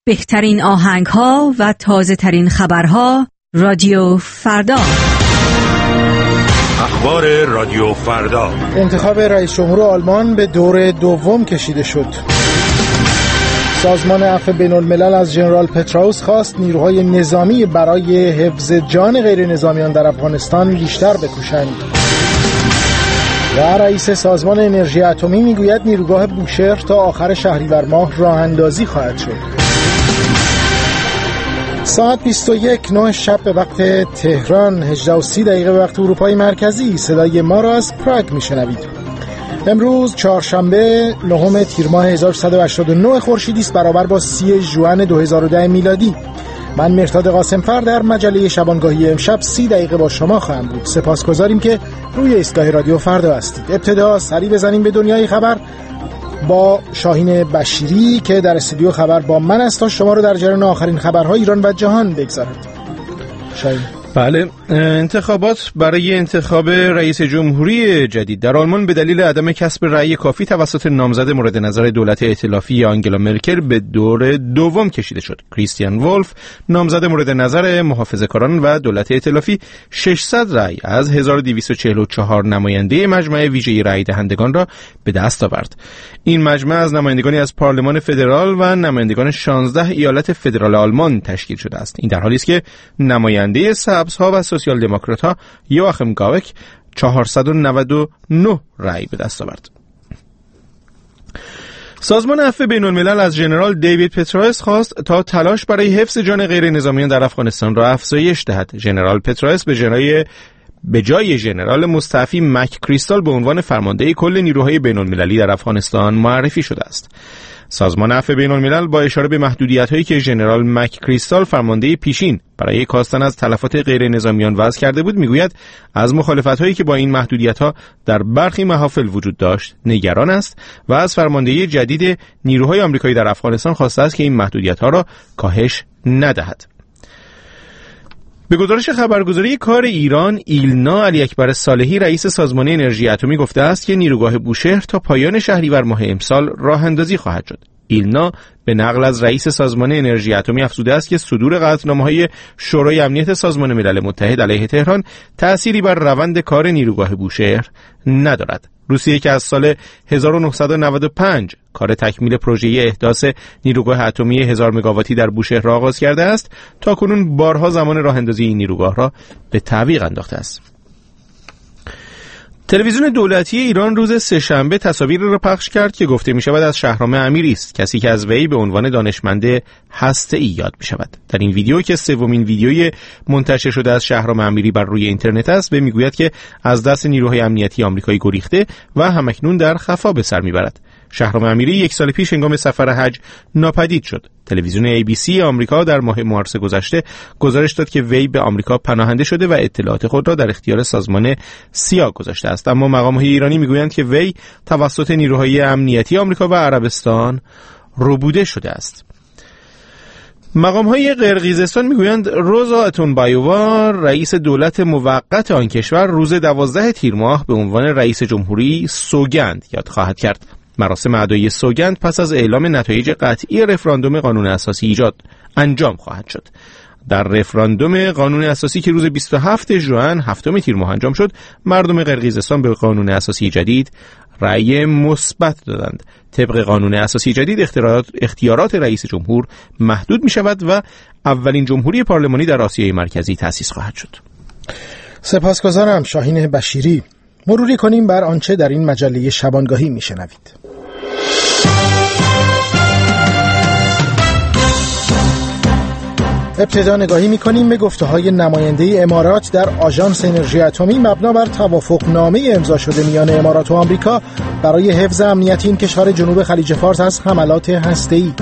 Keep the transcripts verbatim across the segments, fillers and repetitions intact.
بهترین آهنگ‌ها و تازه‌ترین خبرها رادیو فردا. اخبار رادیو فردا. انتخاب رئیس جمهور آلمان به دور دوم کشیده شد. سازمان عفو بین‌الملل از ژنرال پتراوس خواست نیروهای نظامی برای حفظ جان غیر نظامیان در افغانستان بیشتر بکوشند. و رئیس سازمان انرژی اتمی میگوید نیروگاه بوشهر تا آخر شهریور ماه راه اندازی خواهد شد. ساعت بیست و یک نه شب به وقت تهران، هجده و سی دقیقه به وقت اروپای مرکزی، صدای ما را از پراگ میشنوید. امروز چهارشنبه نهم تیر ماه هزار و سیصد و هشتاد و نه خورشیدی است، برابر با سی ژوئن دو هزار و ده میلادی. من مرداد قاسمفر در مجله شبانگاهی امشب سی دقیقه با شما خواهم بود. سپاسگزاریم که روی ایستگاه رادیو فردا هستید. ابتدا سری بزنیم به دنیای خبر با شاهین بشیری که در استودیو خبر با من است تا شما رو در جریان آخرین خبرهای ایران و جهان بگذارد. شاهین. بله، انتخابات برای انتخاب رئیس جمهوری جدید در آلمان به دلیل عدم کسب رأی کافی توسط نامزد مورد نظر دولت ائتلافی آنگلا مرکل به دور دوم کشیده شد. کریستیان ولف، نامزد مورد نظر محافظه‌کاران و دولت ائتلافی، ششصد رأی از هزار و دویست و چهل و چهار نماینده مجمع ویژه رأی دهندگان را به دست آورد. این مجمع از نمایندگانی از پارلمان فدرال و نمایندگان شانزده ایالت فدرال آلمان تشکیل شده است. این در حالی است که نماینده سبزها و سوسیال دموکرات‌ها یواخیم گاوک چهارصد و نود و نه رأی به دست آورد. سازمان عفو بین‌الملل از ژنرال دیوید پتراوس خواست تا تلاش برای حفظ جان غیر نظامیان در افغانستان را افزایش دهد. ژنرال پتراوس به جای به جای ژنرال مستعفی مک کریستال به عنوان فرمانده کل نیروهای بین‌المللی در افغانستان معرفی شده است. سازمان عفو بین‌الملل با اشاره به محدودیت‌هایی که ژنرال مک کریستال فرمانده پیشین برای کاستن از تلفات غیر نظامیان وضع کرده بود میگوید از مخالفت‌هایی که با این محدودیت‌ها در برخی محافل وجود داشت نگران است و از فرماندهی جدید نیروهای آمریکایی در افغانستان خواسته است که این محدودیت‌ها را کاهش ندهد. به گزارش خبرگزاری کار ایران، ایلنا علی اکبر صالحی رئیس سازمان انرژی اتمی گفته است که نیروگاه بوشهر تا پایان شهریور ماه امسال راه اندازی خواهد شد. ایلنا به نقل از رئیس سازمان انرژی اتمی افزوده است که صدور قطعنامه‌های شورای امنیت سازمان ملل متحد علیه تهران تأثیری بر روند کار نیروگاه بوشهر ندارد. روسیه که از سال هزار و نهصد و نود و پنج کار تکمیل پروژه احداث نیروگاه اتمی هزار مگاواتی در بوشهر را آغاز کرده است، تاکنون بارها زمان راه اندازی این نیروگاه را به تعویق انداخته است. تلویزیون دولتی ایران روز سه‌شنبه تصاویری را پخش کرد که گفته می شود از شهرام امیری است، کسی که از وی به عنوان دانشمند هسته‌ای یاد می شود. در این ویدیو که سومین ویدیوی منتشر شده از شهرام امیری بر روی اینترنت است، وی می گوید که از دست نیروهای امنیتی آمریکایی گریخته و همکنون در خفا به سر می برد. شهرام امیری یک سال پیش هنگام سفر حج ناپدید شد. تلویزیون ای بی سی آمریکا در ماه مارس گذشته گزارش داد که وی به آمریکا پناهنده شده و اطلاعات خود را در اختیار سازمان سیا گذاشته است، اما مقام‌های ایرانی میگویند که وی توسط نیروهای امنیتی آمریکا و عربستان ربوده شده است. مقام‌های قرقیزستان میگویند روزا اتونبایووا رئیس دولت موقت آن کشور روز دوازده تیر ماه به عنوان رئیس جمهوری سوگند یاد خواهد کرد. مراسم ادای سوگند پس از اعلام نتایج قطعی رفراندوم قانون اساسی ایجاد انجام خواهد شد. در رفراندوم قانون اساسی که روز بیست و هفتم ژوئن هفتم تیر ماه انجام شد، مردم قرقیزستان به قانون اساسی جدید رأی مثبت دادند. طبق قانون اساسی جدید اختیارات, اختیارات رئیس جمهور محدود می شود و اولین جمهوری پارلمانی در آسیای مرکزی تأسیس خواهد شد. سپاسگزارم شاهین بشیری. مروری کنیم بر آنچه در این مجله شبانگاهی میشنوید. ابتدا نگاهی میکنیم به گفته‌های نماینده امارات در آژانس انرژی اتمی مبنا بر توافقنامه امضا شده میان امارات و آمریکا برای حفظ امنیت این کشور جنوب خلیج فارس از حملات هسته‌ای.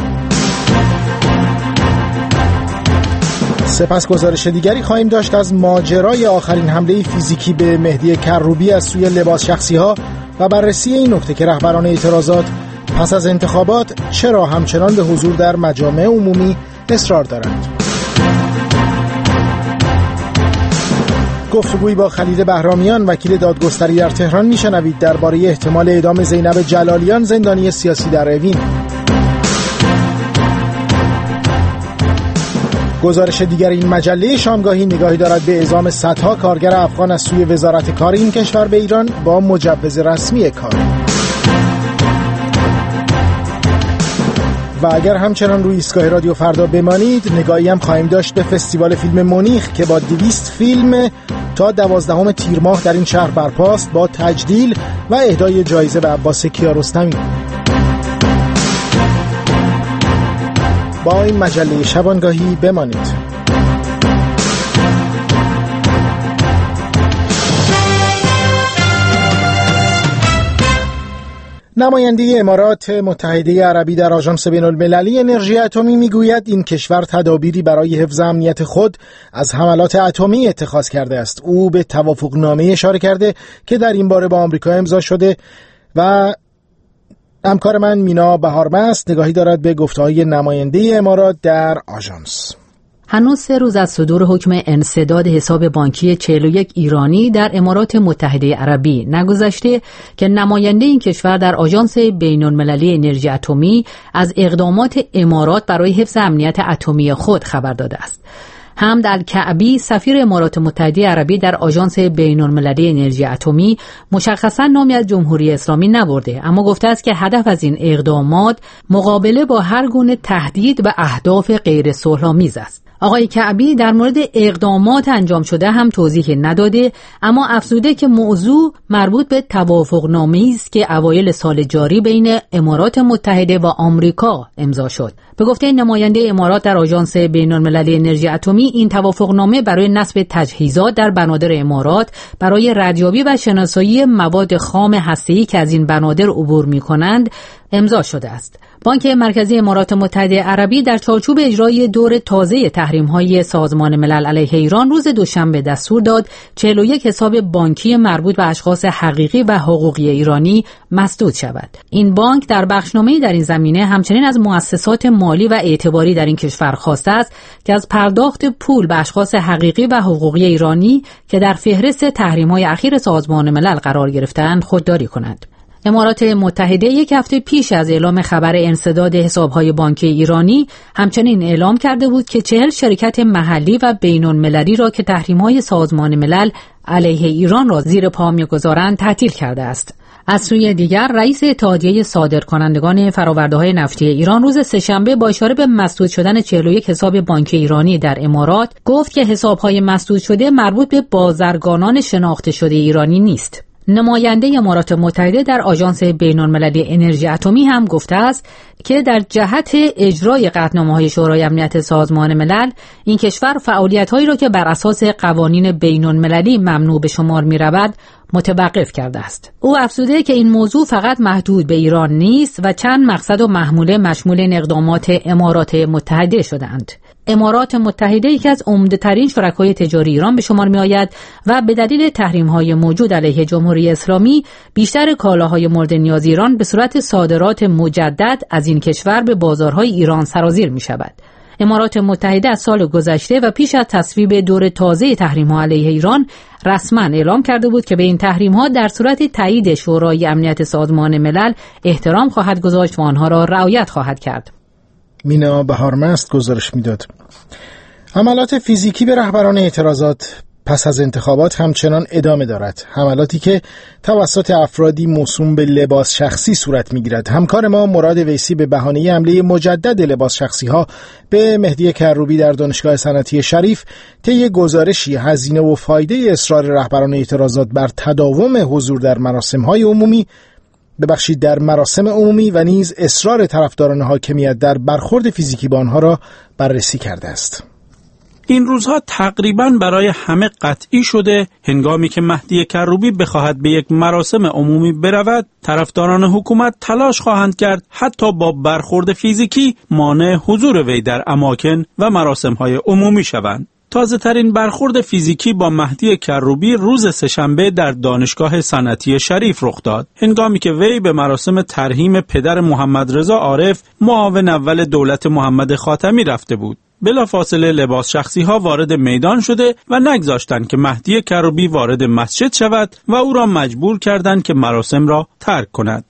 سپس گزارش دیگری خواهیم داشت از ماجرای آخرین حمله فیزیکی به مهدی کروبی از سوی لباس شخصی‌ها و بررسی این نکته که رهبران اعتراضات پس از انتخابات چرا همچنان به حضور در مجامع عمومی اصرار دارند. گفتگویی با خلیل بهرامیان وکیل دادگستری در تهران میشنوید درباره احتمال اعدام زینب جلالیان زندانی سیاسی در اوین. گزارش دیگر این مجله شامگاهی نگاهی دارد به اعزام صدها کارگر افغان از سوی وزارت کار این کشور به ایران با مجوز رسمی کار. و اگر همچنان روی ایستگاه رادیو فردا بمانید، نگاهی هم خواهیم داشت به فستیوال فیلم مونیخ که با دویست فیلم تا دوازدهم تیر ماه در این شهر برپاست با تجلیل و اهدای جایزه به عباس کیارستمی. با این مجله شبانگاهی بمانید. نماینده امارات متحده عربی در آژانس بین‌المللی انرژی اتمی میگوید این کشور تدابیری برای حفظ امنیت خود از حملات اتمی اتخاذ کرده است. او به توافقنامه اشاره کرده که در این باره با آمریکا امضا شده و همکار من مینا بهارمست نگاهی دارد به گفته‌های نماینده امارات در آژانس. هنوز سه روز از صدور حکم انسداد حساب بانکی چهل و یک ایرانی در امارات متحده عربی نگذشته که نماینده این کشور در آژانس بین‌المللی انرژی اتمی از اقدامات امارات برای حفظ امنیت اتمی خود خبر داده است. حمد الکعبی سفیر امارات متحده عربی در آژانس بین‌المللی انرژی اتمی مشخصاً نامی از جمهوری اسلامی نبرده، اما گفته است که هدف از این اقدامات مقابله با هر گونه تهدید و اهداف غیر صلح‌آمیز است. آقای کعبی در مورد اقدامات انجام شده هم توضیح نداده، اما افزوده که موضوع مربوط به توافقنامه‌ای است که اوایل سال جاری بین امارات متحده و آمریکا امضا شد. به گفته نماینده امارات در آژانس بین‌المللی انرژی اتمی، این توافقنامه برای نصب تجهیزات در بنادر امارات برای ردیابی و شناسایی مواد خام هسته‌ای که از این بنادر عبور می‌کنند امضا شده است. بانک مرکزی امارات متحده عربی در چارچوب اجرای دور تازه تحریم‌های سازمان ملل علیه ایران روز دوشنبه دستور داد چهل و یک حساب بانکی مربوط به اشخاص حقیقی و حقوقی ایرانی مسدود شود. این بانک در بخشنامه‌ای در این زمینه همچنین از مؤسسات مالی و اعتباری در این کشور خواسته است که از پرداخت پول به اشخاص حقیقی و حقوقی ایرانی که در فهرست تحریم‌های اخیر سازمان ملل قرار گرفته‌اند خودداری کنند. امارات متحده یک هفته پیش از اعلام خبر انسداد حساب‌های بانکی ایرانی همچنین اعلام کرده بود که چهل شرکت محلی و بین‌المللی را که تحریم‌های سازمان ملل علیه ایران را زیر پا می‌گذارند تعطیل کرده است. از سوی دیگر رئیس اتحادیه صادرکنندگان فرآورده‌های نفتی ایران روز سه‌شنبه با اشاره به مسدود شدن چهل و یک حساب بانکی ایرانی در امارات گفت که حساب‌های مسدود شده مربوط به بازرگانان شناخته شده ایرانی نیست. نماینده امارات متحده در آژانس بین‌المللی انرژی اتمی هم گفته است که در جهت اجرای قطعنامه‌های شورای امنیت سازمان ملل این کشور فعالیت‌هایی را که بر اساس قوانین بین‌المللی ممنوع به شمار می‌رود متوقف کرده است. او افزوده که این موضوع فقط محدود به ایران نیست و چند مقصد و محموله مشمول این اقدامات امارات متحده شده‌اند. امارات متحده یکی از عمده‌ترین شرکای تجاری ایران به شمار می‌آید و به دلیل تحریم‌های موجود علیه جمهوری اسلامی بیشتر کالاهای مورد نیاز ایران به صورت صادرات مجدد از این کشور به بازارهای ایران سرازیر می‌شود. امارات متحده از سال گذشته و پیش از تصویب دور تازه تحریم‌ها علیه ایران رسما اعلام کرده بود که به این تحریم‌ها در صورت تایید شورای امنیت سازمان ملل احترام خواهد گذاشت و آنها را رعایت خواهد کرد. مینا بهارمست گزارش میداد. حملات فیزیکی به رهبران اعتراضات پس از انتخابات همچنان ادامه دارد. حملاتی که توسط افرادی موسوم به لباس شخصی صورت میگیرد. همکار ما مراد ویسی به بهانه حمله مجدد لباس شخصی ها به مهدی کروبی در دانشگاه صنعتی شریف طی گزارشی هزینه و فایده اصرار رهبران اعتراضات بر تداوم حضور در مراسم های عمومی ببخشید در مراسم عمومی و نیز اصرار طرفداران حاکمیت در برخورد فیزیکی با آنها را بررسی کرده است. این روزها تقریباً برای همه قطعی شده هنگامی که مهدی کروبی بخواهد به یک مراسم عمومی برود، طرفداران حکومت تلاش خواهند کرد حتی با برخورد فیزیکی مانع حضور وی در اماکن و مراسم‌های عمومی شوند. تازه ترین برخورد فیزیکی با مهدی کروبی روز سه‌شنبه در دانشگاه صنعتی شریف رخ داد، هنگامی که وی به مراسم ترحیم پدر محمد رضا عارف معاون اول دولت محمد خاتمی رفته بود. بلافاصله لباس شخصی ها وارد میدان شده و نگذاشتند که مهدی کروبی وارد مسجد شود و او را مجبور کردند که مراسم را ترک کند.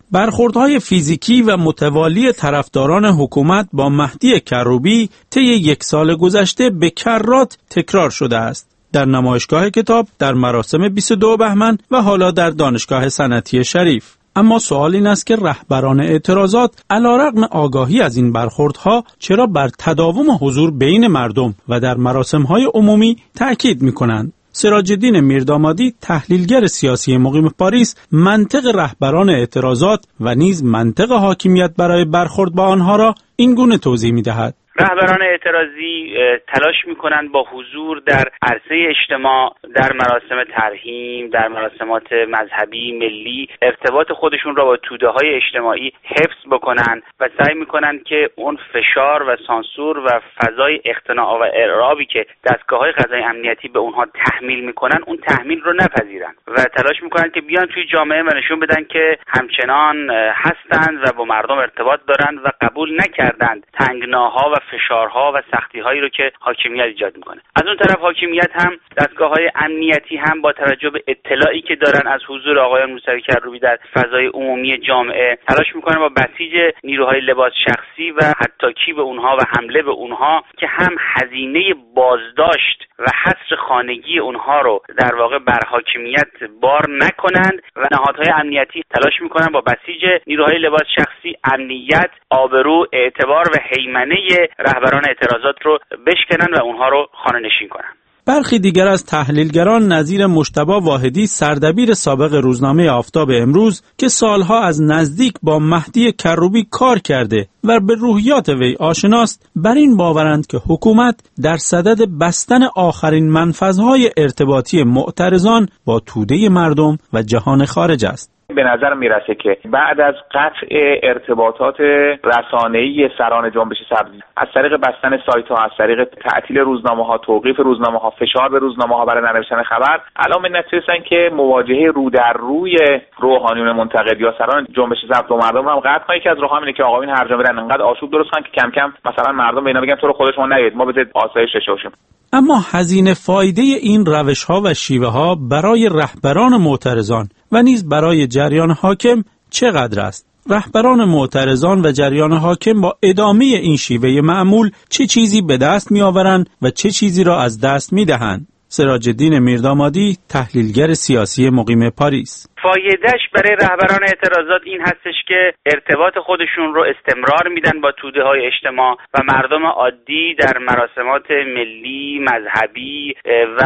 برخوردهای فیزیکی و متوالی طرفداران حکومت با مهدی کروبی طی یک سال گذشته به کرات تکرار شده است. در نمایشگاه کتاب، در مراسم بیست و دو بهمن و حالا در دانشگاه صنعتی شریف. اما سوال این است که رهبران اعتراضات علیرغم آگاهی از این برخوردها چرا بر تداوم حضور بین مردم و در مراسم‌های عمومی تأکید می‌کنند؟ سراج الدین میردامادی، تحلیلگر سیاسی مقیم پاریس، منطق رهبران اعتراضات و نیز منطق حاکمیت برای برخورد با آنها را این گونه توضیح می‌دهد. رهبران اعتراضی تلاش میکنند با حضور در عرصه اجتماع، در مراسم ترحیم، در مراسمات مذهبی ملی، ارتباط خودشون را با توده‌های اجتماعی حفظ بکنند و سعی میکنند که اون فشار و سانسور و فضای اقتناع و ارعابی که دستگاه‌های قضایی امنیتی به اونها تحمیل میکنن اون تحمیل رو نپذیرن و تلاش میکنند که بیان توی جامعه و نشون بدن که همچنان هستند و با مردم ارتباط دارند و قبول نکردند تنگناها و فشارها و سختی‌هایی رو که حاکمیت ایجاد میکنه. از اون طرف حاکمیت هم دستگاه‌های امنیتی هم با توجه به اطلاعی که دارن از حضور آقایان موسوی کروبی در فضای عمومی جامعه تلاش میکنن با بسیج نیروهای لباس شخصی و حتاکی به اونها و حمله به اونها که هم هزینه بازداشت و حصر خانگی اونها رو در واقع بر حاکمیت بار نکنند و نهادهای امنیتی تلاش میکنن با بسیج نیروهای لباس شخصی امنیت، آبرو، اعتبار و هیمنه رهبران اعتراضات رو بشکنن و اونها رو خانه نشین کنن. برخی دیگر از تحلیلگران نظیر مجتبی واحدی، سردبیر سابق روزنامه آفتاب امروز که سالها از نزدیک با مهدی کروبی کار کرده و به روحیات وی آشناست، بر این باورند که حکومت در صدد بستن آخرین منفذهای ارتباطی معترضان با توده مردم و جهان خارج است. به نظر میرسه که بعد از قطع ارتباطات رسانه‌ای سران جنبش سبز از طریق بستن سایت‌ها، از طریق تعطیل روزنامه‌ها، توقیف روزنامه‌ها، فشار به روزنامه‌ها برای ننوشتن خبر، الان به نتیجه رسیدن که مواجهه رو در روی روحانیون منتقد یا سران جنبش سبز و مردم رو هم قطع کنه. که از راه‌ها اینه که آقایون هر جا برن انقدر آشوب درست کنن که کم کم مثلا مردم به اینا بگن تو رو خودش ما نید، ما بذارید آسایش داشته باشیم. اما هزینه فایده این روش‌ها و شیوه‌ها برای رهبران معترضان و نیز برای جریان حاکم چقدر است؟ رهبران معترضان و جریان حاکم با ادامه این شیوه معمول چه چیزی به دست می‌آورند و چه چیزی را از دست می‌دهند؟ سراج الدین میردامادی، تحلیلگر سیاسی مقیم پاریس: فایدهش برای رهبران اعتراضات این هستش که ارتباط خودشون رو استمرار میدن با توده های اجتماع و مردم عادی در مراسمات ملی، مذهبی و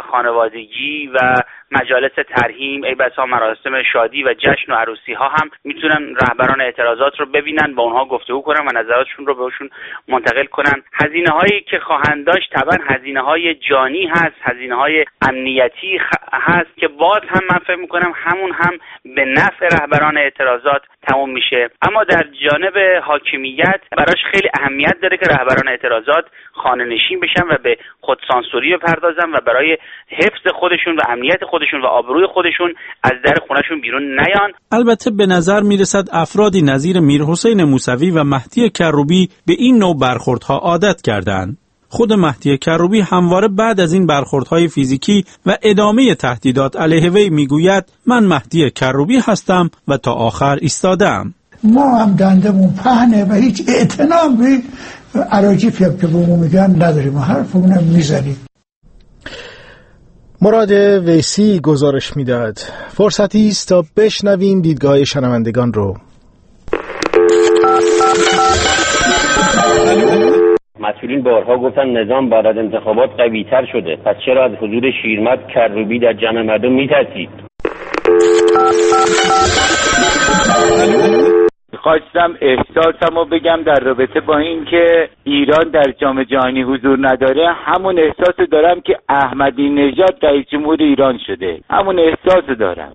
خانوادگی و مجالس ترحیم، ای بسا مراسم شادی و جشن و عروسی ها هم میتونن رهبران اعتراضات رو ببینن، با اونها گفتگو کنن و نظراتشون رو بهشون منتقل کنن. هزینه هایی که خواهند داشت طبعا هزینه های جانی هست، هزینه های امنیتی هست که باز هم من فکر میکنم همون هم به نفع رهبران اعتراضات تموم میشه. اما در جانب حاکمیت براش خیلی اهمیت داره که رهبران اعتراضات خانه نشین بشن و به خودسانسوری بپردازن و برای حفظ خودشون و امنیت خودشون و آبروی خودشون از در خونهشون بیرون نیان. البته به نظر میرسد افرادی نظیر میرحسین موسوی و مهدی کروبی به این نوع برخوردها عادت کردند. خود مهدی کروبی همواره بعد از این برخوردهای فیزیکی و ادامه تهدیدات علیه وی میگوید من مهدی کروبی هستم و تا آخر ایستادم. ما هم دندمون پهنه و هیچ اعتنام به اراجیفی هم که به ما میگن نداریم، حرفمونم میزنیم. مراد ویسی گزارش میداد. فرصتی است تا بشنویم دیدگاه شنوندگان رو. مسئولین بارها گفتن نظام بعد از انتخابات قوی‌تر شده، پس چرا از حضور شیرمرد کروبی در جمع مردم میترسید؟ خواستم احساسمو بگم در رابطه با این که ایران در جام جهانی حضور نداره. همون احساسو دارم که احمدی نژاد رئیس جمهور ایران شده، همون احساسو دارم.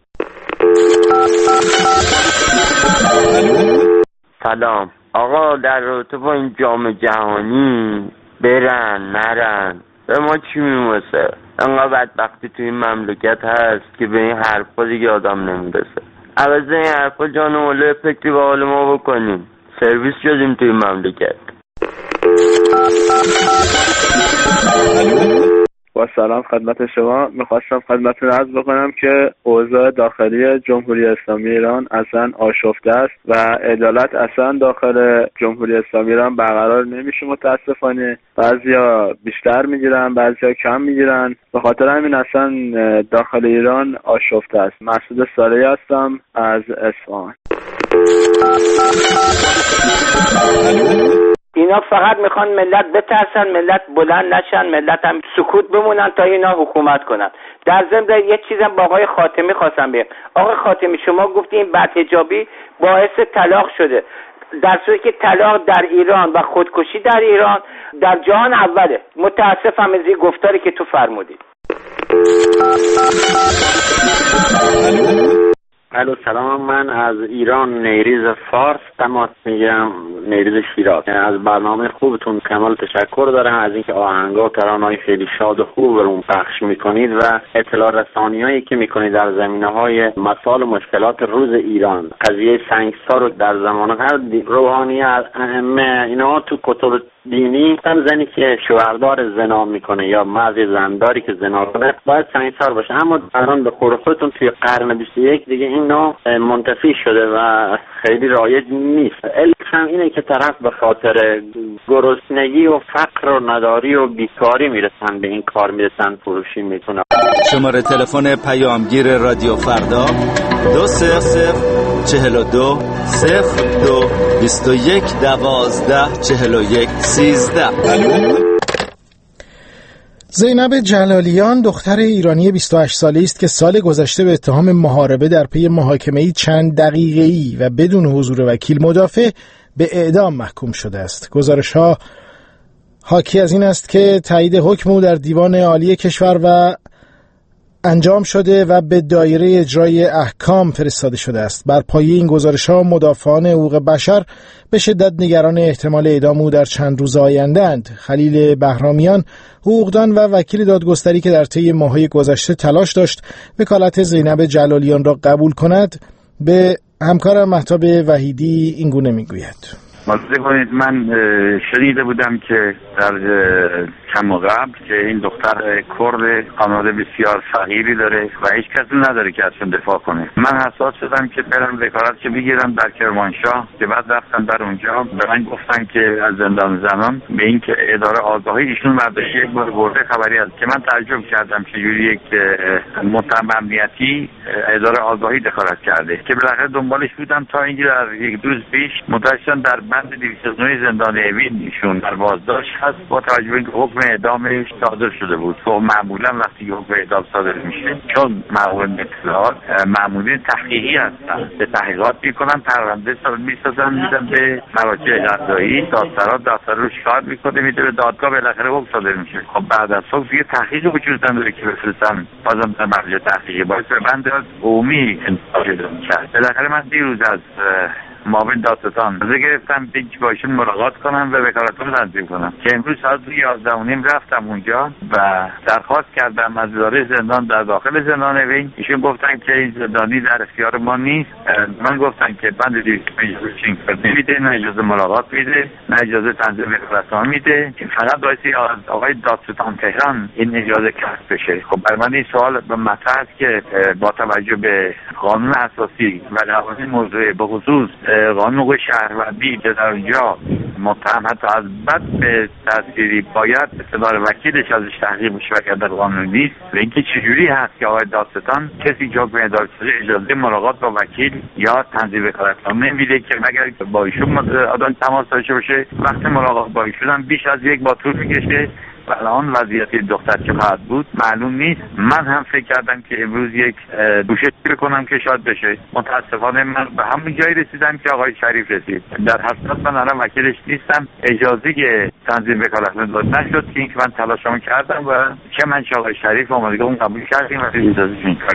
سلام آقا، در رابطه با این جام جهانی برن نرن به ما چی میموسه؟ انقدر بدبختی توی این مملکت هست که به این حرفا دیگه آدم نمیرسه. عوض این حرفا جان اوله فکری به حال ما بکنیم. سرویس شدیم توی این مملکت. با سلام خدمت شما. میخواستم خدمتتون عرض بکنم که اوضاع داخلی جمهوری اسلامی ایران اصلا آشفته است و عدالت اصلا داخل جمهوری اسلامی ایران برقرار نمیشه متاسفانه. بعضیا بیشتر میگیرن، بعضیا کم میگیرن. به خاطر همین اصلا داخل ایران آشفته است. مسعود صالحی هستم از اصفهان. اینا فقط میخوان ملت بترسن، ملت بلند نشن، ملت هم سکوت بمونن تا اینا حکومت کنن. در ضمن یه چیزم با آقای خاتمی خواستم بگم. آقای خاتمی شما گفتی این بدحجابی باعث طلاق شده، در صورتی که طلاق در ایران و خودکشی در ایران در جهان اوله. متاسفم از این گفتاری که تو فرمودی. الو سلام، من از ایران نیریز فارس تماس میگیرم، نیریز شیراز. از برنامه خوبتون کمال تشکر دارم، از اینکه آهنگا و ترانه‌های خیلی شاد و خوب رو پخش میکنید و اطلاع رسانیایی که میکنید در زمینه‌های مسائل و مشکلات روز ایران. قضیه سنگسار رو در زمان قبل روحانیت ائمه اینا تو کتب دینی هم زنی که شوهردار زنا میکنه یا مرد زنداری که زنا کنه باید سنگسار باشه، اما الان به قول خودتون توی قرن بیست و یک دیگه این نوع منتفی شده و خیلی رایج نیست. علت هم اینه که طرف به خاطر گرسنگی و فقر و نداری و بیکاری میرسن به این کار، میرسن فروشی میکنن. شماره تلفن پیامگیر رادیو فردا دو صفر صفر چهل و دو صفر دو بیست و یک دوازده چهل و یک سیزده. زینب جلالیان دختر ایرانی بیست و هشت ساله است که سال گذشته به اتهام محاربه در پی محاکمه‌ای چند دقیقه‌ای و بدون حضور وکیل مدافع به اعدام محکوم شده است. گزارش‌ها حاکی از این است که تایید حکم او در دیوان عالی کشور و انجام شده و به دایره اجرای احکام فرستاده شده است. بر پایه این گزارش‌ها مدافعان حقوق بشر به شدت نگران احتمال اعدام او در چند روز آینده‌اند. خلیل بهرامیان، حقوقدان و وکیل دادگستری که در طی ماه‌های گذشته تلاش داشت وکالت زینب جلالیان را قبول کند، به همکارم مهتاب وحیدی این گونه می‌گوید. ملاحظه کنید، من شنیده بودم که در کم قبل که این دختر کرد خانواده بسیار فقیری داره و هیچ کسی نداره که ازشون دفاع کنه. من حساس شدم که برم وکالت که بگیرم در کرمانشاه، که بعد رفتم در اونجا به من گفتن که از زندان زنان به این که اداره آگاهی ایشون برداشت یک بار برده خبری هست که من تعجب کردم که جوری یک متهم امنیتی اداره آگاهی دخالت کرده که بالاخره دنبالش بودم تا اینکه در یک روز پیش متأسفانه در بند دویست و نه زندان اوین ایشون در بازداشت هست با توجه به اینکه حکم اعدامش صادر شده بود. خب معمولا وقتی حکم اعدام صادر میشه، چون مأمورین اطلاعات مأمورین تحقیقی هستن، به تحقیقات میکنن، پرونده میسازن، میدن به مراجع قضایی، دادسرا دادسرا رو شکار میکنه، میده به دادگاه، بالاخره حکم صادر میشه. خب بعد از حکم یه تحقیق وجود نداره که بفرستن بازم در مرجع تحقیقی، باعث به بند عمومی انتقال پیدا میشه. بالاخره من دیروز از معاون دادستان روزه گرفتم دیگه با ایشون ملاقات کنم و وکالتم رو تنظیم کنم که امروز ساعت یازده و نیم رفتم اونجا و درخواست کردم از اداره زندان در داخل زندان اوین. ایشون گفتن که این زندانی در اختیار ما نیست. من گفتن که بند دویست و پنج نمیده، نه اجازه ملاقات میده، نه اجازه تنظیم وکالت میده، که فقط باید آقای دادستان تهران این اجازه کسب بشه. خب برای من این سوال به مطرح است که با توجه به قانون اساسی و قوانین موضوع به خصوص قانون حقوق شهروندی که در اونجا متهم حتی از بد به تأثیری باید اطلاع وکیلش ازش تحقیق بشه و که در قانون نیست، و اینکه چجوری هست که آقای دادستان کسی که حکم اعدام شده اجازه ملاقات با وکیل یا تنظیم وکالتنامه نمیده که مگر با ایشون آدم تماس داشته باشه. وقتی ملاقات با ایشون هم بیش از یک بار طول میکشه و الان وضعیت دختر که خواهد بود معلوم نیست. من هم فکر کردم که امروز یک گوشه بکنم که شاد بشه. متاسفانه من به همون جایی رسیدم که آقای شریف رسید. در حقیقت من الان وکیلش نیستم، اجازه تنظیم وکالت داد نشد که اینکه من تلاشمو کردم و چه من چه آقای شریف آمدگاه اون قبول کردیم و اجازه این کار داد.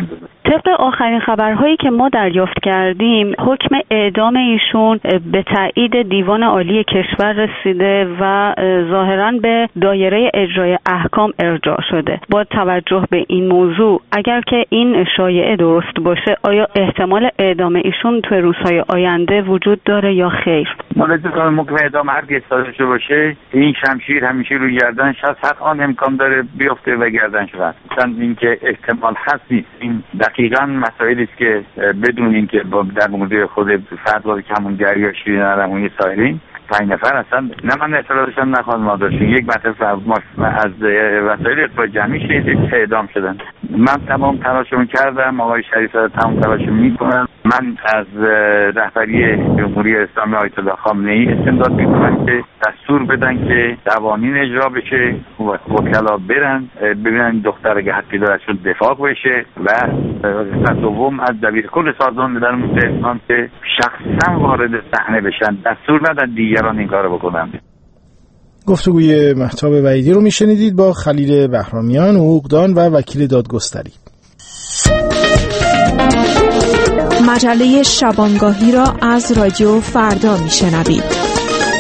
طبق آخرین خبرهایی که ما دریافت کردیم حکم اعدام ایشون به تایید دیوان عالی کشور رسیده و ظاهراً به دایره اجرای احکام ارجاع شده. با توجه به این موضوع اگر که این شایعه درست باشه آیا احتمال اعدام ایشون توی روزهای آینده وجود داره یا خیر؟ مورد کنم حکم اعدام هرگز صادر شده باشه این شمشیر همیشه روی گردن شخص هر آن امکان داره بیفته و گردن شود. مثلا اینکه احتمال هست نیست. این دقیقاً مسائلی است که بدون اینکه در مورد خود فرد وارد همون دریا شیرین عرمونی سایرین پنج نفر اصلا نه من اطلاعاتشان نخواهد ما داشتیم یک مطلب از وسایل اطلاع جمعی شدید که اعدام شدن. من تمام تلاشمو کردم، آقای شریف صدر تمام تلاشمو میکنن. من از رهبری جمهوری اسلامی آیت الله خامنه‌ای استمداد میکنم که دستور بدن که قوانین اجرا بشه، وکلا برن ببینن دختر اگه حقی داره ازشون دفاع بشه و قسمت دوم از دبیرکل سازمان ملل متحد که شخصا وارد صحنه بشن، دستور ندن دیگران این کارو بکنن. گفتگوی مهتاب وحیدی رو میشنیدید با خلیل بهرامیان، حقوقدان و وکیل دادگستری. مجله شبانگاهی را از رادیو فردا میشنوید.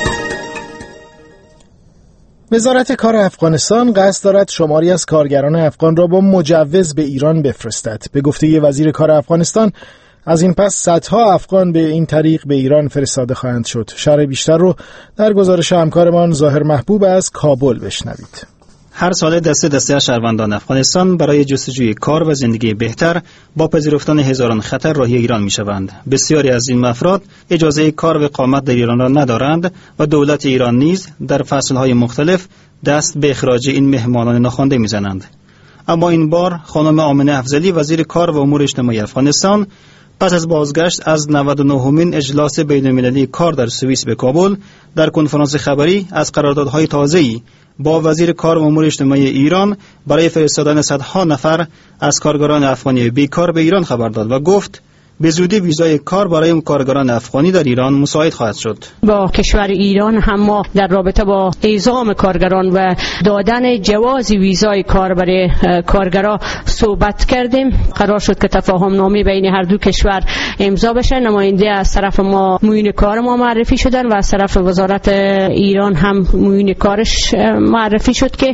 وزارت کار افغانستان قصد دارد شماری از کارگران افغان را با مجوز به ایران بفرستد. به گفته وزیر کار افغانستان از این پس صدها افغان به این طریق به ایران فرستاده خواهند شد. شرح بیشتر رو در گزارش همکارمان ظاهر محبوب از کابل بشنوید. هر سال دسته دسته از شهروندان افغانستان برای جستجوی کار و زندگی بهتر با پذیرفتن هزاران خطر راهی ایران می شوند. بسیاری از این افراد اجازه کار و اقامت در ایران را ندارند و دولت ایران نیز در فصلهای مختلف دست به اخراج این مهمانان ناخوانده می زنند. اما این بار خانم آمنه افضلی وزیر کار و امور اجتماعی افغانستان پس از بازگشت از نود و نهمین اجلاس بین‌المللی کار در سوئیس به کابل در کنفرانس خبری از قراردادهای تازه‌ای با وزیر کار و امور اجتماعی ایران برای فرستادن صدها نفر از کارگران افغانی بیکار به ایران خبر داد و گفت به زودی ویزای کار برای کارگران افغانی در ایران مساعد خواهد شد. با کشور ایران هم ما در رابطه با اعزام کارگران و دادن جواز ویزای کار برای کارگران صحبت کردیم. قرار شد که تفاهم نامه بین هر دو کشور امضا بشه. نماینده از طرف ما معین کار ما معرفی شدن و از طرف وزارت ایران هم معین کارش معرفی شد که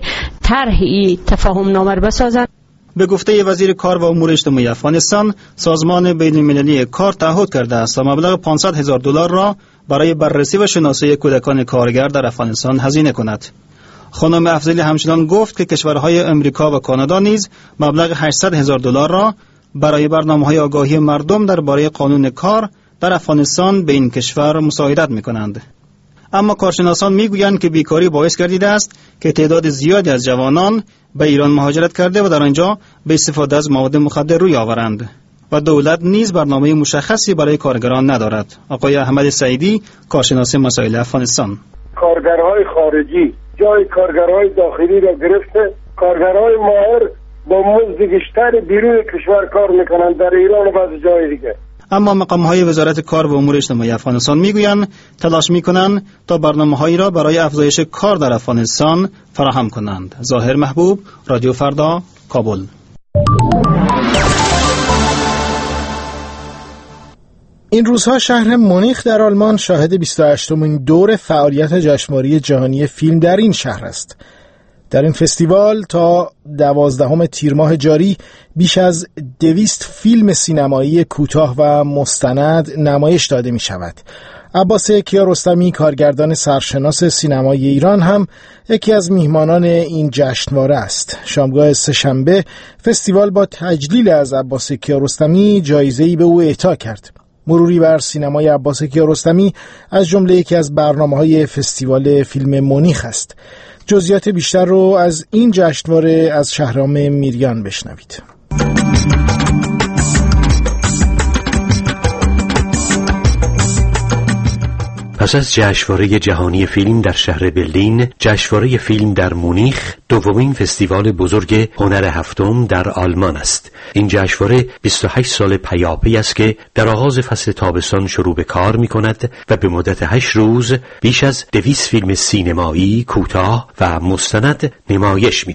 طرحی تفاهم نامه بسازن. به گفته وزیر کار و امور اجتماعی افغانستان، سازمان بین‌المللی کار تعهد کرده است تا مبلغ پانصد هزار دلار را برای بررسی و شناسایی کودکان کارگر در افغانستان هزینه کند. خانم افضلی همچنان گفت که کشورهای امریکا و کانادا نیز مبلغ هشتصد هزار دلار را برای برنامه‌های آگاهی مردم درباره قانون کار در افغانستان به این کشور مساعدت می‌کنند. اما کارشناسان میگویند که بیکاری باعث گردیده است که تعداد زیادی از جوانان به ایران مهاجرت کرده و در آنجا به استفاده از مواد مخدر روی آورند و دولت نیز برنامه مشخصی برای کارگران ندارد. آقای احمد سعیدی، کارشناس مسائل افغانستان: کارگرهای خارجی جای کارگرهای داخلی را گرفته، کارگرهای ماهر با مزد بیشتر بیرون کشور کار میکنند در ایران و بعضی جای دیگه. اما مقام‌های وزارت کار و امور اجتماعی افغانستان میگویند تلاش میکنند تا برنامه‌هایی را برای افزایش کار در افغانستان فراهم کنند. ظاهر محبوب، رادیو فردا، کابل. این روزها شهر مونیخ در آلمان شاهد بیست و هشتمین دور فعالیت جشنواره جهانی فیلم در این شهر است. در این فستیوال تا دوازدهم تیر ماه جاری بیش از دویست فیلم سینمایی کوتاه و مستند نمایش داده می شود. عباس کیارستمی، کارگردان سرشناس سینمای ایران، هم یکی از میهمانان این جشنواره است. شامگاه سه‌شنبه فستیوال با تجلیل از عباس کیارستمی جایزه‌ای به او اعطا کرد. مروری بر سینمای عباس کیارستمی از جمله یکی از برنامه‌های فستیوال فیلم مونیخ است. جزئیات بیشتر رو از این جشنواره از شهرام میریان بشنوید. پس از جشنواره جهانی فیلم در شهر برلین، جشنواره فیلم در مونیخ دومین فستیوال بزرگ هنر هفتم در آلمان است. این جشنواره بیست و هشت سال پیاپی است که در آغاز فصل تابستان شروع به کار می کند و به مدت هشت روز بیش از دویست فیلم سینمایی کوتاه و مستند نمایش می دهد.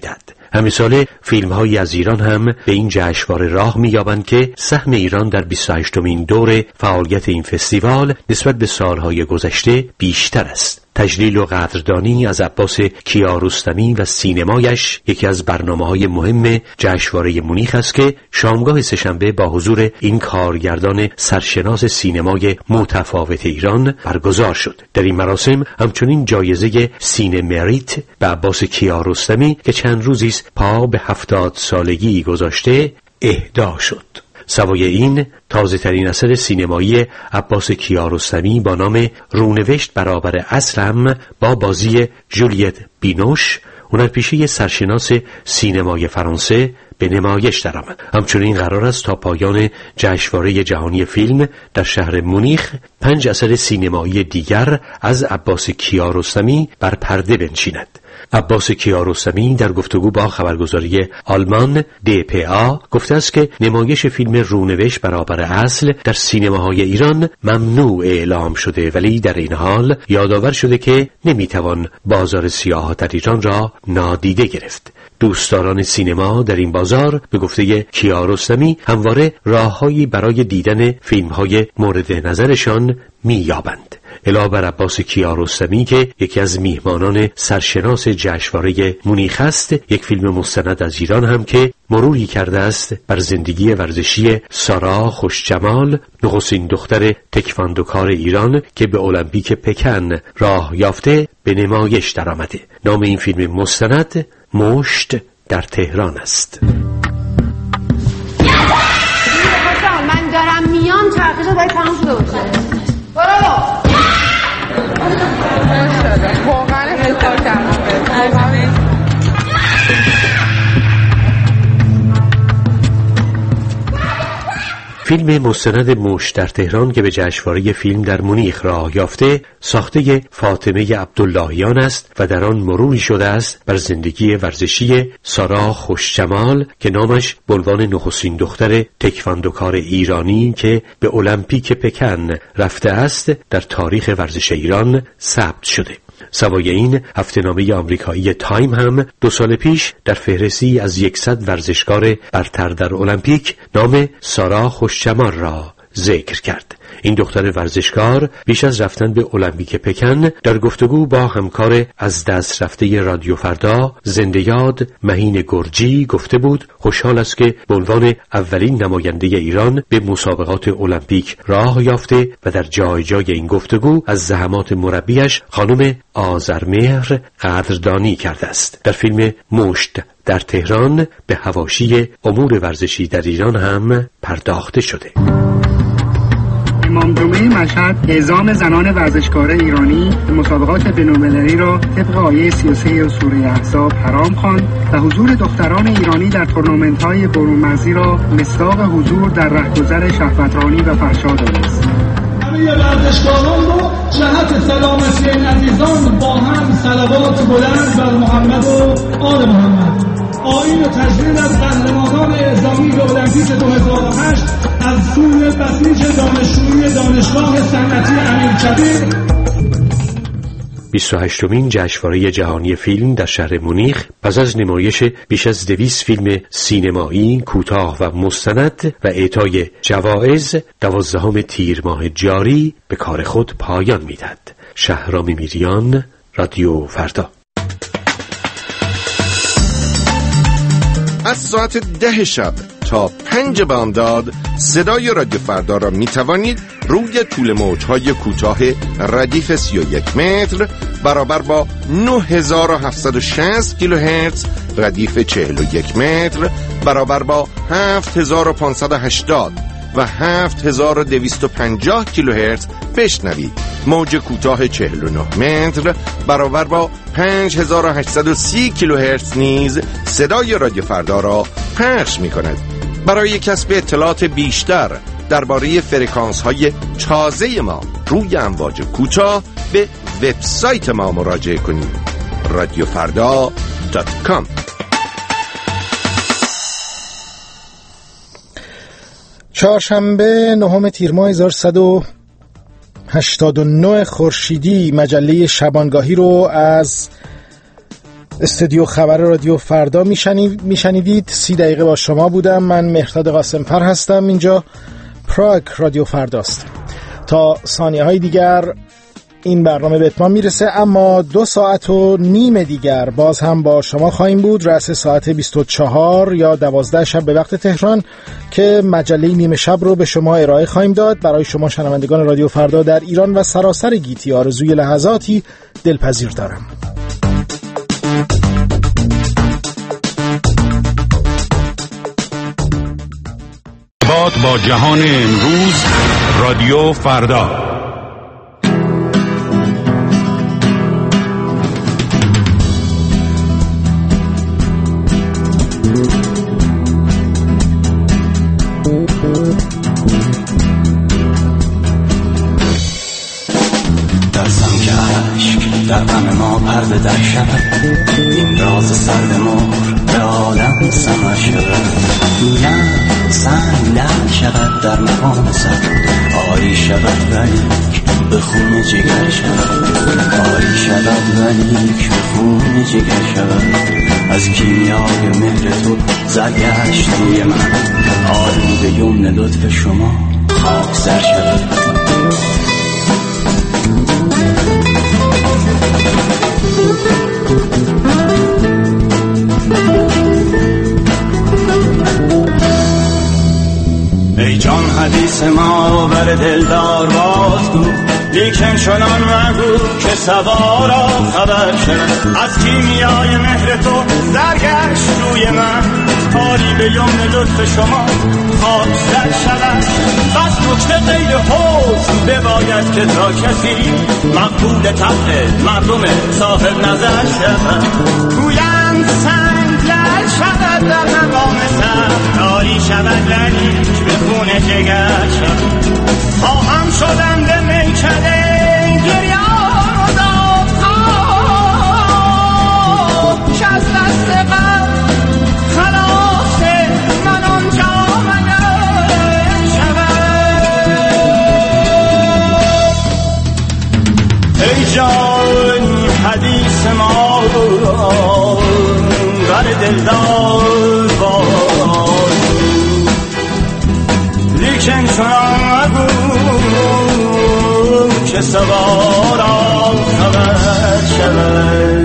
همین ساله فیلم‌هایی از ایران هم به این جشنواره راه می‌یابند که سهم ایران در بیست و هشتمین دور فعالیت این فستیوال نسبت به سالهای گذشته بیشتر است. تجلیل و قدردانی از عباس کیارستمی و سینمایش یکی از برنامه‌های مهم جشنواره مونیخ است که شامگاه سه‌شنبه با حضور این کارگردان سرشناس سینمای متفاوت ایران برگزار شد. در این مراسم همچنین جایزه سینه مریت به عباس کیارستمی که چند روزی است پا به هفتاد سالگی گذاشته اهدا شد. سوای این، تازه ترین اثر سینمایی عباس کیارستمی با نام رونوشت برابر اصل هم با بازی جولیت بینوش، هنرپیشه سرشناس سینمای فرانسه، به نمایش درآمد. همچنین قرار است تا پایان جشنواره جهانی فیلم در شهر مونیخ پنج اثر سینمایی دیگر از عباس کیارستمی بر پرده بنشیند. عباس کیارستمی در گفتگو با خبرگزاری آلمان دی پی آ گفته است که نمایش فیلم رونوشت برابر اصل در سینماهای ایران ممنوع اعلام شده، ولی در این حال یادآور شده که نمیتوان بازار سیاه در ایران را نادیده گرفت. دوستداران سینما در این بازار به گفته کیارستمی همواره راههایی برای دیدن فیلم‌های مورد نظرشان می‌یابند. علاوه بر عباس کیارستمی که یکی از میهمانان سرشناس جشنواره مونیخ است، یک فیلم مستند از ایران هم که مروری کرده است بر زندگی ورزشی سارا خوشجمال، نخستین دختر تکواندوکار ایران که به المپیک پکن راه یافته، به نمایش درآمده. نام این فیلم مستند مشت در تهران است. من دارم میام، چرخشو باید تمام شده باشه. برو واقعا هزار کردم. فیلم مستند مشت در تهران که به جشنواره فیلم در مونیخ راه یافته، ساخته فاطمه عبداللهیان است و در آن مروری شده است بر زندگی ورزشی سارا خوشجمال که نامش به عنوان نخستین دختر تکواندوکار ایرانی که به المپیک پکن رفته است در تاریخ ورزش ایران ثبت شده. سوای این، هفته‌نامه آمریکایی تایم هم دو سال پیش در فهرستی از صد ورزشکار برتر در المپیک نام سارا خوشجمال را ذکر کرد. این دختر ورزشکار بیش از رفتن به المپیک پکن در گفتگو با همکار از دست رفته رادیو فردا زنده یاد مهین گرجی گفته بود خوشحال است که به عنوان اولین نماینده ایران به مسابقات المپیک راه یافته و در جای جای این گفتگو از زحمات مربیش خانم آذرمهر قدردانی کرده است. در فیلم مشت در تهران به حواشی امور ورزشی در ایران هم پرداخته شده. امام جمعه مشهد اعزام زنان ورزشکار ایرانی به مسابقات بین‌المللی را طبق آیه سی و سه سوره احزاب حرام خواند و حضور دختران ایرانی در تورنمنت‌های برون‌مرزی را مصداق حضور در رهگذر شهوترانی و فحشا دانست. همه ورزشکاران رو جهت سلامتی این عزیزان با هم صلوات بلند بر محمد و آل محمد. آیین و تجلیل از قهرمانان اعزامی به المپیک دو هزار و هشت از سوی بسیج دانشجویی دانشگاه صنعتی امیرکبیر. بیست و هشتمین جشنواره جهانی فیلم در شهر مونیخ پس از نمایش بیش از دویست فیلم سینمایی کوتاه و مستند و اعطای جوایز دوازدهم تیر ماه جاری به کار خود پایان می‌دهد. شهرام میریان، رادیو فردا. از ساعت ده شب تا پنج بامداد صدای رادیو فردا را می توانید روی طول موج‌های کوتاه ردیف سی و یک متر برابر با نه هزار و هفتصد و شصت کیلوهرتز، ردیف چهل و یک متر برابر با هفت هزار و پانصد و هشتاد و هفت هزار و دویست و پنجاه کیلوهرتز بشنوید. موج کوتاه چهل و نه متر برابر با پنج هزار و هشتصد و سی کیلوهرتز نیز صدای رادیو فردا را پخش می کند. برای کسب اطلاعات بیشتر درباره فرکانس های تازه ما روی امواج کوتاه به وبسایت ما مراجعه کنید. رادیو فردا دات کام. چهارشنبه نهم تیر ماه هزار و صد و هشتاد و نه خورشیدی مجله شبانگاهی رو از استودیو خبر رادیو فردا میشنید میشنیدید سی دقیقه با شما بودم. من مهرداد قاسم‌پر هستم. اینجا پراگ رادیو فرداست. تا ثانیه های دیگر این برنامه به اتمام میرسه، اما دو ساعت و نیم دیگر باز هم با شما خواهیم بود، رأس ساعت بیست و چهار یا دوازده شب به وقت تهران، که مجله نیمه شب رو به شما ارائه خواهیم داد. برای شما شنوندگان رادیو فردا در ایران و سراسر گیتی آرزوی لحظاتی دلپذیر دارم. باد با جهان امروز، رادیو فردا. در غم ما پرده در شود، این راز سرد مهر به عالم سمر شود. لب سنگ لب شود در مقام سر، آری شود ولیک به خون جگر شود. آری شود ولیک به خون جگر شود. از کیمیای مهر تو زرگشت روی من، آری به یمن لطف شما خاک سر شود. ای جان حدیث ما بر دلدار بازگو، لیکن چنان مگو که سوارا خبر شد. از کیمیای مهر تو زرگشت روی من، آری به یمن لطف شما خاک سر شود. بس نکته غیر حسن بباید که تا کسی مقبول طبع مردم صاحب نظر شود. گویند سنگ لعل شود در مقام سر، آری شود ولیک به خون جگر شود. خواهم شدم به میکده گریان و دادخواه، که از دست غم خلاص من آنجا منه شود. ای جان حدیث ما بر دلدار باز، لیکن چنان مگو که سوارا خبر شود.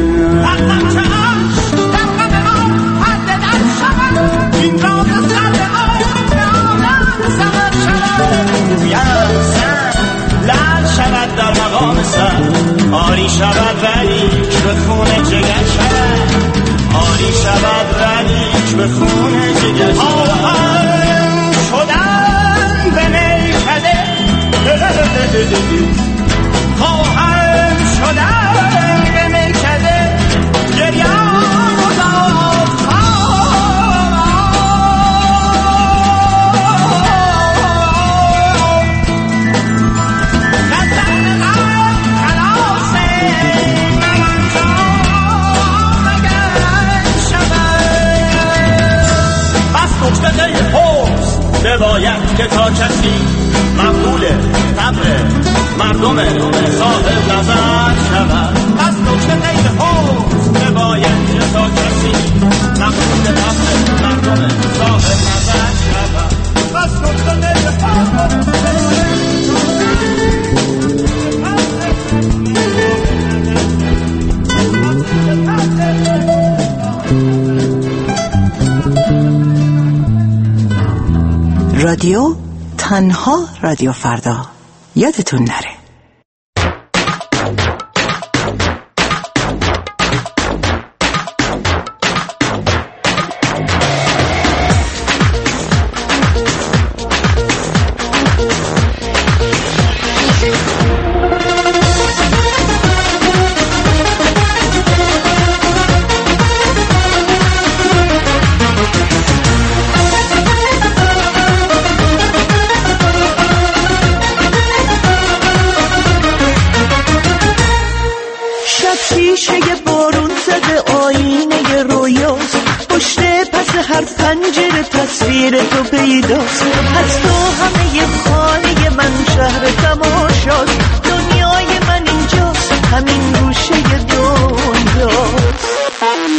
این راز سرد لعل شود در مقام سر، آری شود ولیک به خون جگر شود. آری شود ولیک به خون جگر شود. شدن به میکده خواهم شدن به میکده گریان و بباید که تا کسی مقبول طبع مردم صاحب نظر شود. از نکته غیر حسن بباید که تا کسی مقبول طبع مردم صاحب نظر شود. از نکته غیر رادیو تنها رادیو فردا، یادتون نره. تصویر تو پیداست، از تو همه خانه من شهر تماشاست. دنیای من اینجاست، همین گوشه دنیاست.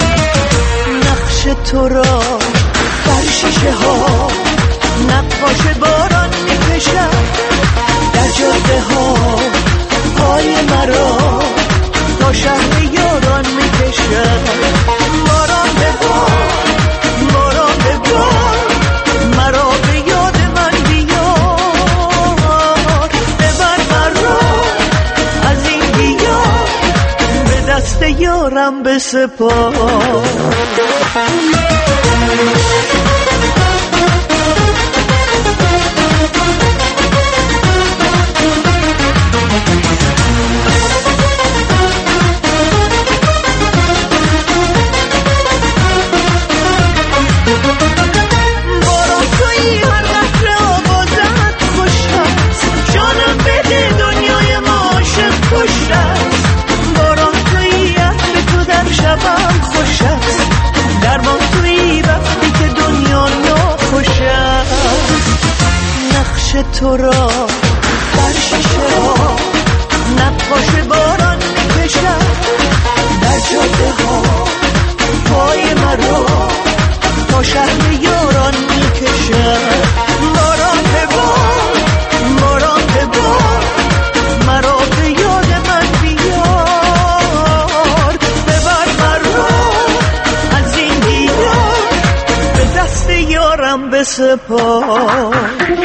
تو را بر شیشه ها نقاش باران میکشد، در جاده ها پای مرا تا شهر یاران میکشد. باران ببار باران ببار مرا به یاد من بیار، ببر مرا از این دیار به دست یارم بسپار. تو را در شیشه ها نقاش باران میکشد، در جاده ها پای مرا تا شهر یاران میکشد. باران ببار باران ببار مرا به یاد من بیار، ببر مرا از این دیار به دست یارم بسپار.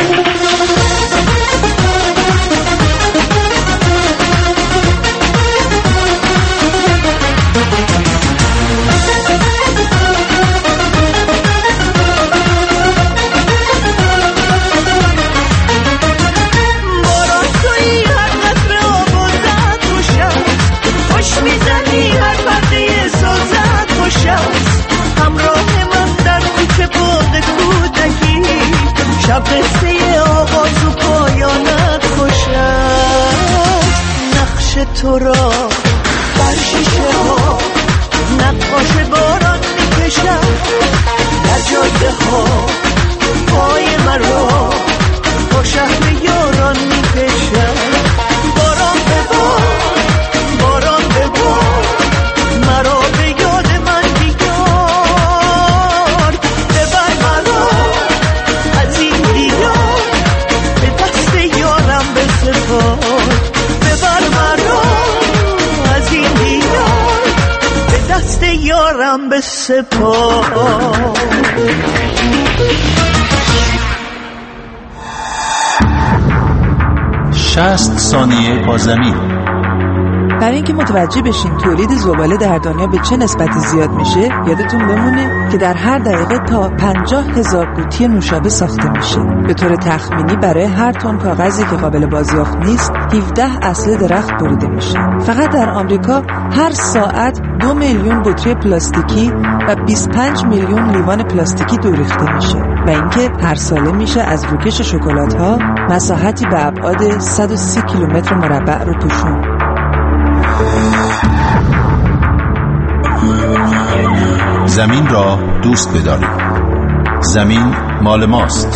شب قصه آغاز و پایانت خوش است، نقش تو را بر شیشه ها نقاش باران میکشد، در جاده ها پای مرا تا شهر یاران میکشد. باران ببار باران ببار مرا به یاد من بیار، ببر مرا از این دیار به دست یارم بسپار، ببر مرا از این دیار به دست یارم بسپار. شصت ثانیه با زمین. برای اینکه متوجه بشین تولید زباله در دنیا به چه نسبتی زیاد میشه، یادتون بمونه که در هر دقیقه تا پنجاه هزار قوطی نوشابه ساخته میشه. به طور تخمینی برای هر تن کاغذی که قابل بازیافت نیست هفده اصل درخت بریده میشه. فقط در آمریکا هر ساعت دو میلیون بطری پلاستیکی و بیست و پنج میلیون لیوان پلاستیکی دور ریخته میشه و اینکه هر ساله میشه از روکش شکلات ها مساحتی به ابعاد صد و سی کیلومتر مربع رو پوشون. زمین را دوست بدارید. زمین مال ماست.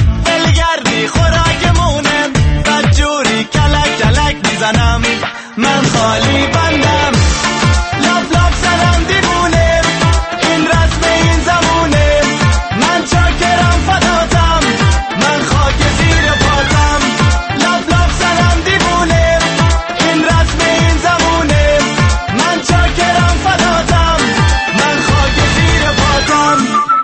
من دلم خالی بندم لب لب زدم دیوونه این رسم این زمونه من چاکرم فداتم من خاک زیر پاتم لب لب زدم دیوونه این رسم این زمونه من چاکرم فداتم من خاک زیر پاتم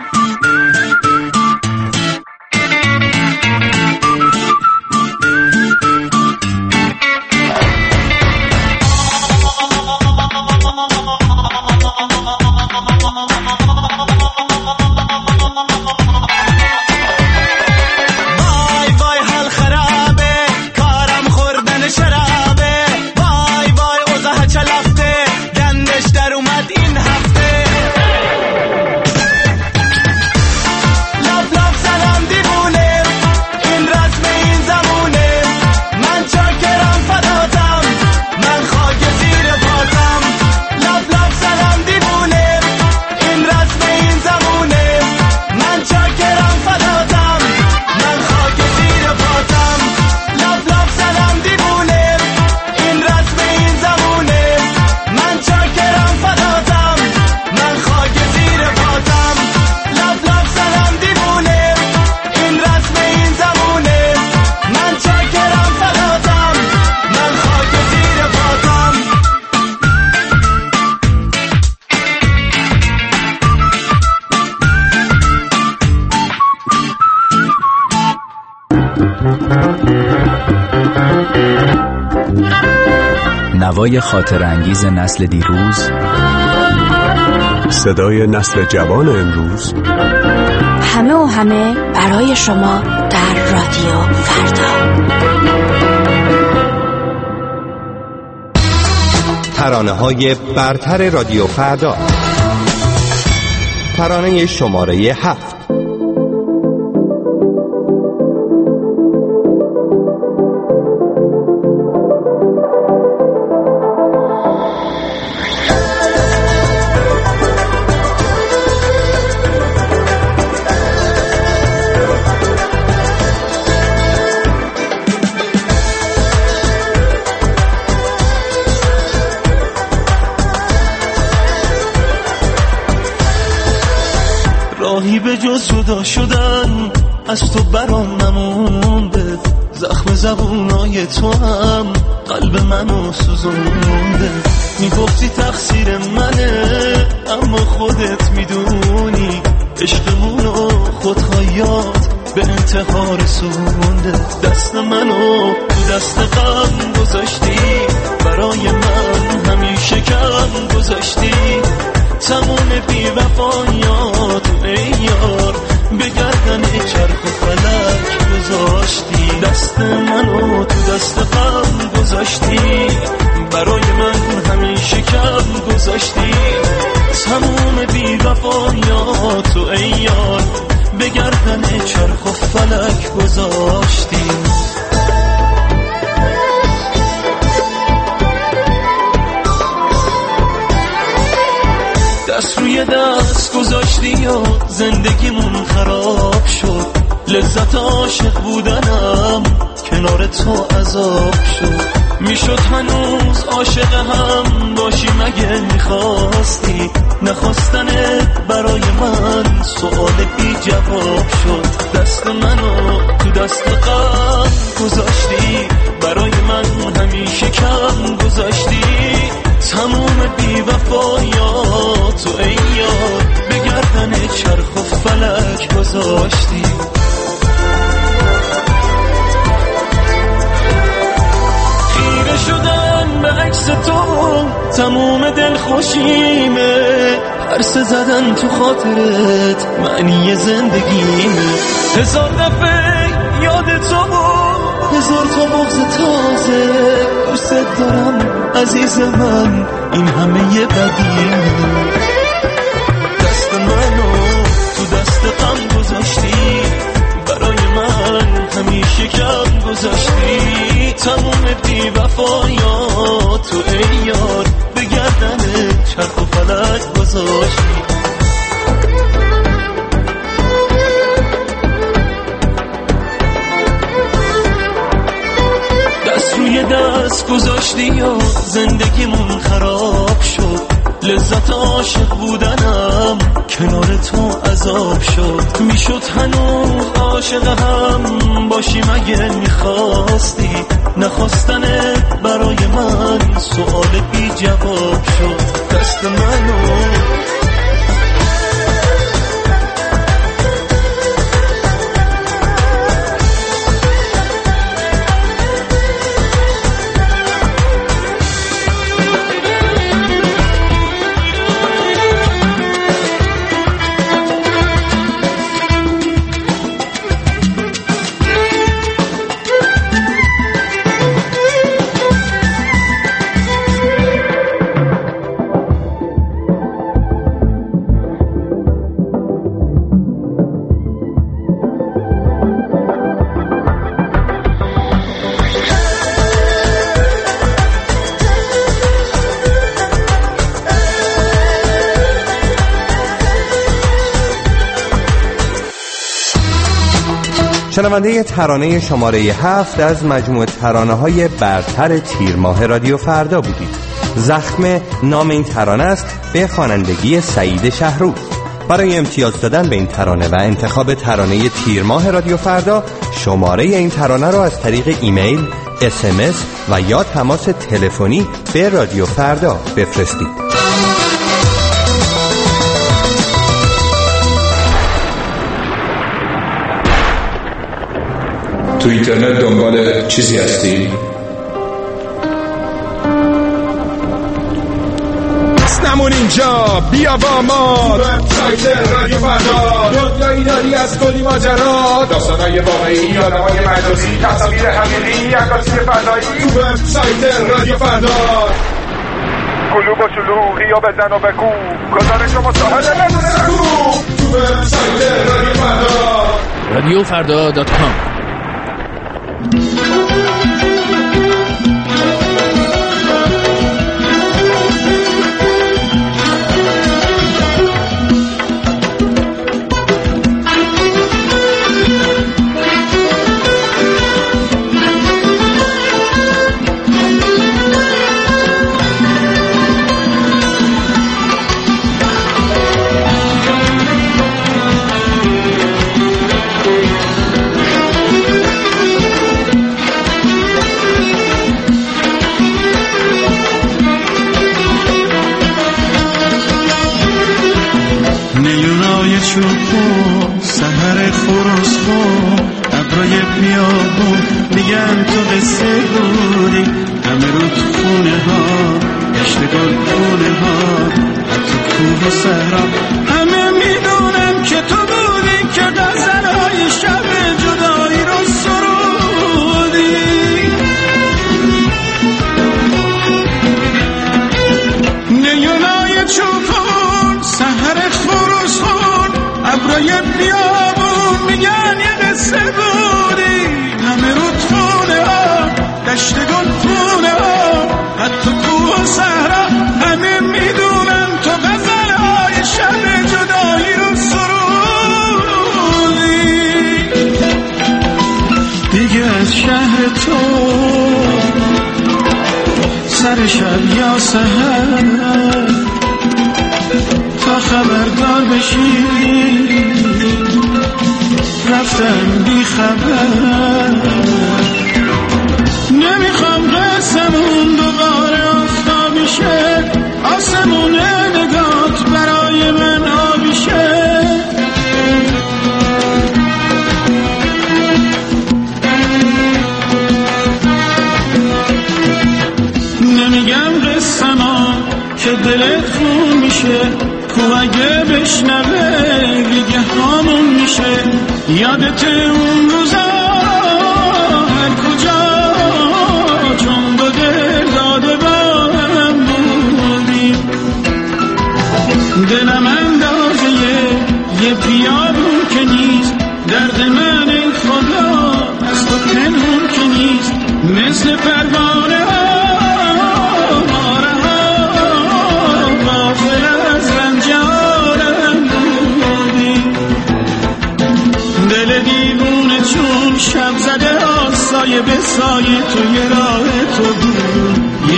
نوای خاطر انگیز نسل دیروز، صدای نسل جوان امروز، همه و همه برای شما در رادیو فردا. ترانه‌های برتر رادیو فردا. ترانه شماره هفت. راهی به جز جدا شدن از تو برام نمونده، زخم زبونای تو هم قلب منو سوزونده. میگفتی تقصیر منه اما خودت میدونی عشقمونو خودخوایات به انتحار رسونده. دست منو تو دست غم گذاشتی، برای من همیشه کم گذاشتی. تموم بی وفایات ای یار به گردن چرخ و فلک گذاشتی. دست منو تو دست غم گذاشتی، برای من همیشه کم گذاشتی. تموم بی وفایات ای یار به گردن چرخ و فلک گذاشتی. دست روی دست گذاشتی و زندگیمون خراب شد. لذت عاشق بودنم کنار تو عذاب شد. میشد هنوز عاشق هم باشی مگه میخواستی؟ نخواستنت برای من سوال بی جواب شد. دست منو تو دست غم گذاشتی، برای من همیشه کم گذاشتی. تموم بی وفایات و ای یار به گردن چرخ و فلک گذاشتی. خیره شدن به عکس تو تموم دل خوشیمه. پرسه زدن تو خاطرت معنی زندگیمه. هزار دفعه یاد تو هزار تا بغض تازه. دوست دارم عزیز من این همه یه بدیمه. دست منو تو دست غم گذاشتی، برای من همیشه کم گذاشتی. تموم بی وفایات تو ای یار به گردن چرخ و فلک گذاشتی. دست روی دست گذاشتی گذاشتی و زندگیمون خراب شد، لذت عاشق بودنم کنار تو عذاب شد. میشد هنوز عاشق هم باشی مگه میخواستی، نخواستنت برای من سوال بی جواب شد. دست منو شنونده ترانه شماره هفت از مجموعه ترانه‌های برتر تیر ماه رادیو فردا بودید. زخم نام این ترانه است به خوانندگی سعید شهرو. برای امتیاز دادن به این ترانه و انتخاب ترانه تیر ماه رادیو فردا شماره این ترانه را از طریق ایمیل، اس ام اس و یا تماس تلفنی به رادیو فردا بفرستید. تو اینترنت دنبال چیزی هستی؟ نمون اینجا بیا با ما وبسایت رادیو فردا، دنیایی داری از کلی ماجرا، داستانای واقعی، آدمای مجازی، تصاویر حقیقی، عکاسی فضایی. تو وبسایت رادیو فردا کلوب و شلوغی یا بزن و بگو گزارش و مصاحبه نگو. تو وبسایت رادیو فردا رادیو فردا دات کام. سهر خروس خون ابرای بیابون میگن تو قصه بودی، همه رو تو خونه ها اشتگار خونه ها حتی کوه و صحرا، همه میدونم که تو بودی که غزلهای شب جدایی رو سرودی. نیونای چوپون سهر خروس خون ابرای بیابون میگن یه قصه بودی، همه رو خونه ها دشت گل خونه ها حتی کوه و صحرا، همه میدونم تو غزلهای شب جدایی رو سرودی. دیگه از شهر تو سر شب یا سحر تا خبردار بشی رفتم بی خبر. نمیخوام قسمون دوباره آفتابی شه، آسمون نگات برای من آبی شه. نمیگم قسما که دلت خون میشه، کو اگه بشنوه دیگه همون میشه. یادت اون روزا هر کجا چون دو دل داده با هم بودیم، دلم اندازه یه پیابون که نیست، درد من ای خدا از تو پنهون که نیست. مثل پروانه ها شب زده آسایه به سایه تو یه راه تو بود،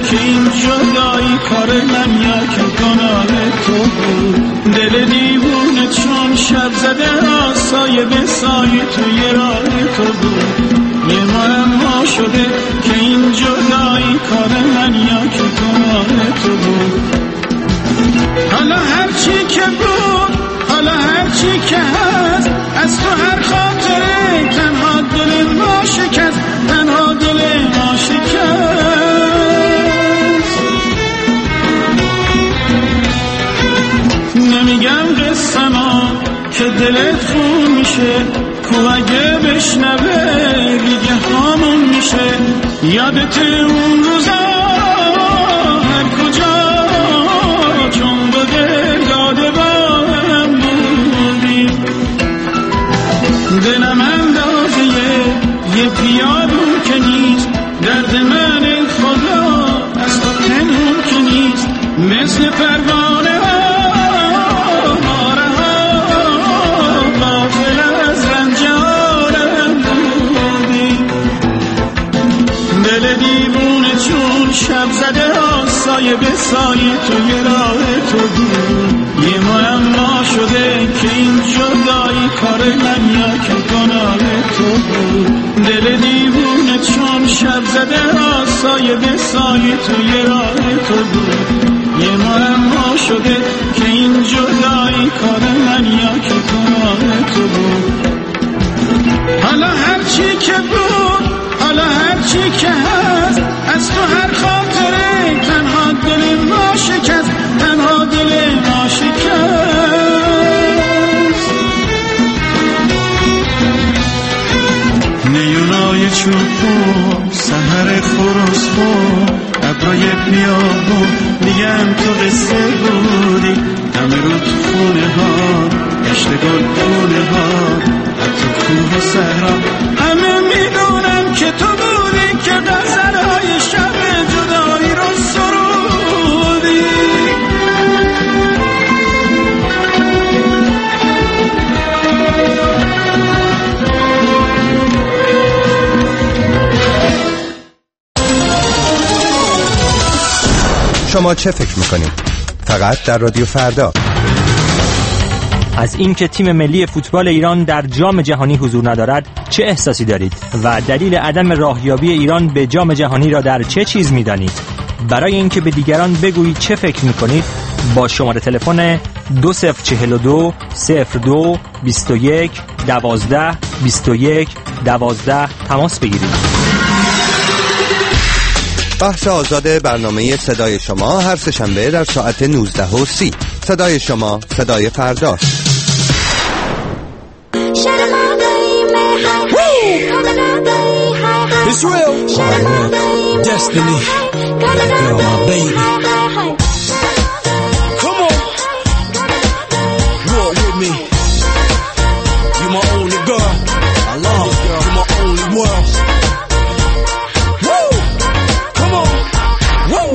که این جدایی کار من یا که گناه تو بود. دل دیوونه چون شب زده آسای به سایه توی راه تو بود. یه معما شده که این جدایی کار من یا که گناه تو بود. حالا هرچی که بود، حالا هرچی که هست، از تو هر خاطره تنها دل ما شکست، تنها دل ما شکست. نمیگم قصه ما که دلت خون میشه، کو اگه بشنوه دیگه همون میشه. یادت اون روزا هر کجا چون با دل داده باهم بودی. دلم اندازه یه پیادون که نیست، درد من خدا از تو پنهون که نیست. مثل پروانه ها ماره ها غافل از رنج عالم بودی. دل دیوونه چون شب زده آسایه به سایه توی راه تو بود. یه معما شده که این جدایی کار من یا که گناه تو بود. دل دیوونه چون شب زده آسایه به سایه توی راه تو بود. یه معما شده که این جدایی کار من یا که گناه تو بود. حالا هرچی که بود، حالا هرچی که هست، از تو هر خاطره تنها دل ما شکست، تنها دل ما شکست. نیونای چوبو سحر خروسبو ابرای پیابو میگم تو قصه بودی. دم رو تو خونه ها گشت گل خونه ها حتی کوه و صحرا همه میدونم که تو بودی که غزلهای شب جدایی رو سرودی. شما چه فکر میکنید؟ فقط در رادیو فردا. از اینکه تیم ملی فوتبال ایران در جام جهانی حضور ندارد چه احساسی دارید و دلیل عدم راهیابی ایران به جام جهانی را در چه چیز می‌دانید؟ برای اینکه به دیگران بگویید چه فکر می‌کنید با شماره تلفن دو صفر چهل دو صفر دو بیست و یک دوازده بیست و یک دوازده تماس بگیرید. بحث آزاد برنامه صدای شما هر سه‌شنبه در ساعت نوزده و سی. صدای شما، صدای فرداست. It's real. Oh, yeah. Destiny. That girl, my baby. Come on. Walk with me. You my only girl. I love you, girl. You my only world. Woo. Come on. Woo.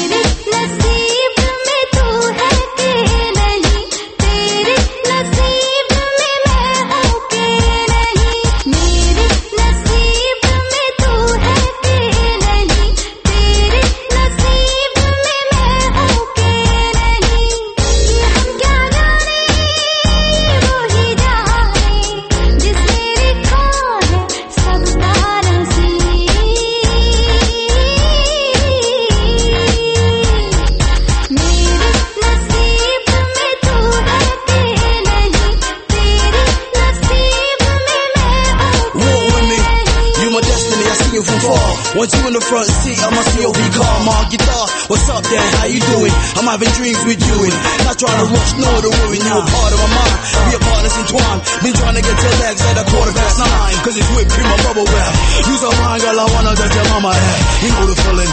Want you in the front seat of my C O V car, my guitar. What's up, Dan? How you doing? I'm having dreams with you and not trying to rush, nor to ruin you. A part of my mind, we a partners entwined. Been trying to get your legs at a quarter past nine, cause it's whipped cream, my bubble wrap. You so fine, girl, I wanna touch your mama head. You know the feeling.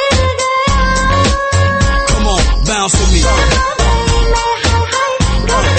Bounce with me.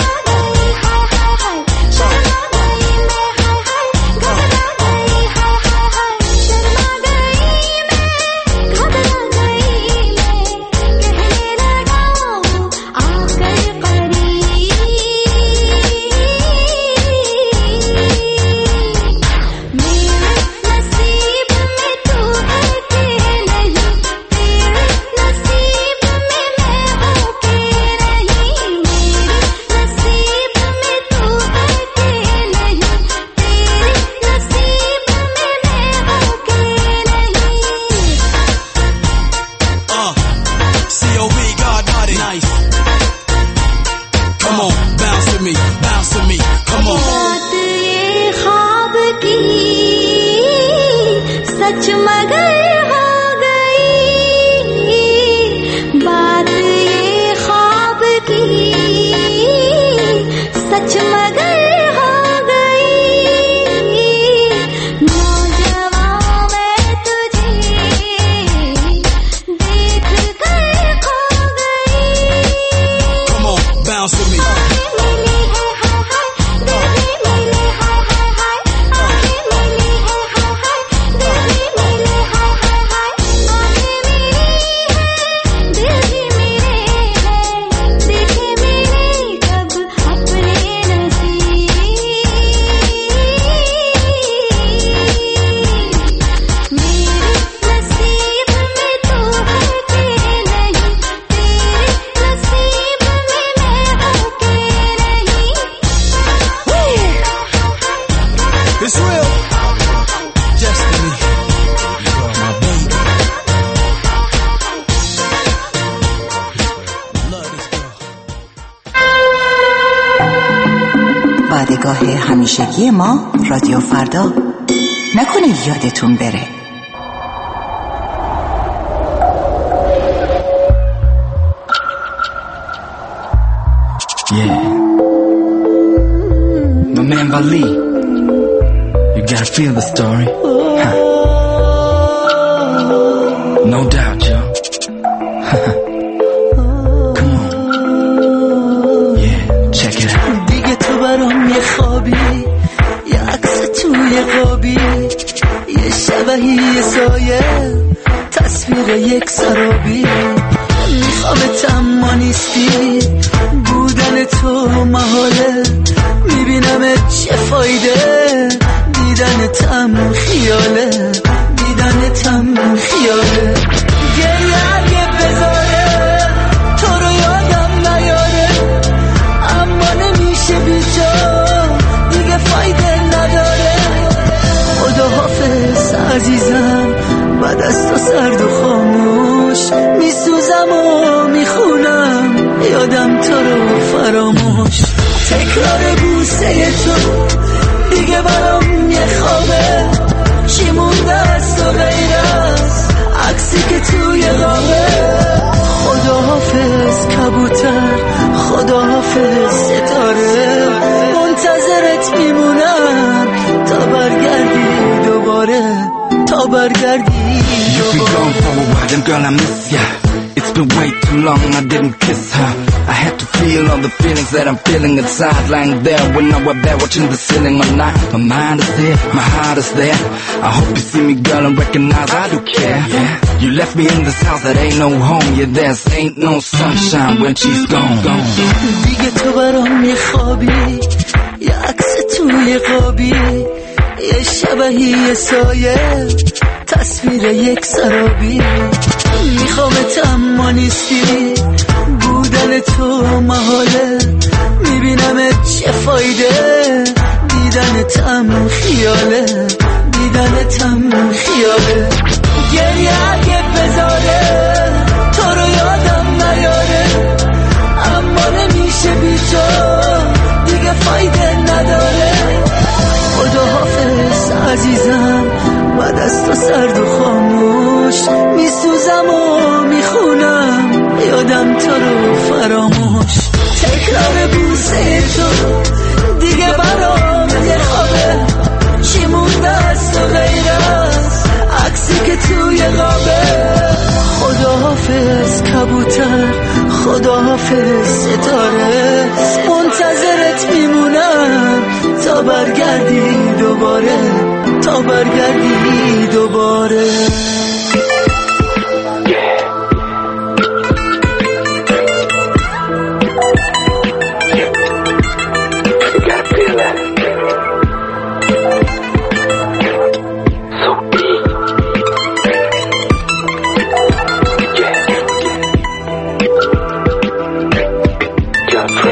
सच मगर हो गई बात ये ख्वाब की सच मगर हो गई नौजवान मैं तुझे देख कर खो गई Come on, bounce with me وادگاه همیشگی ما رادیو فردا. نکنه یادتون بره. Yeah. My man Vali. You gotta feel the story. Huh. No doubt, yo. Come on. Yeah, check it out. دیگه تو برام یه خوابی یه عکس توی قابی یه شبهی یه سایه تصویر یک سرابی میخوامت اما نیستی بودن تو محاله میبینم چه فایده دیدنتم خیاله دیدنتم خیاله گریه اگه بذاره تو رو یادم نیاره اما نمیشه بی تو دیگه فایده نداره خدا حافظ عزیزم بعد از تو سرد و خاموش میسوزم و میخونم یادم تو رو فراموش تکرار بوسه تو دیگه برام یه خوابه چی مونده از تو غیر از عکسی که توی غابه خدا حافظ کبوتر خدا حافظ ستاره منتظرت میمونم تا برگردی دوباره تا برگردی You've been gone for a while and girl I miss ya. It's been way too long I didn't kiss her. I had to feel all the feelings that I'm feeling inside, lying there when I was there watching the ceiling all night. My mind is there, my heart is there. I hope you see me girl and recognize I do care. Yeah. You left me in this house that ain't no home. Yeah, there's ain't no sunshine when she's gone. gone. دیگه تو برام یه خوابی یه عکس توی قابی یه شبهی یه سایه تصویر یک سرابی میخوامت اما نیستی بودن تو محاله میبینم چه فایده دیدنتم خیاله دیدنتم خیاله گریه اگه بذاره تو رو یادم نیاره اما نمیشه بی تو دیگه فایده نداره خدا حافظ عزیزم بعد از تو سرد و خاموش میسوزم و میخونم یادم تو رو فراموش تکرار بوسه تو دیگه برام یه خوابه چی مونده از تو غیر از عکسی که توی غابه خدا حافظ کبوتر خدا حافظ ستاره منتظرت میمونم تا برگردی دوباره تا برگردی دوباره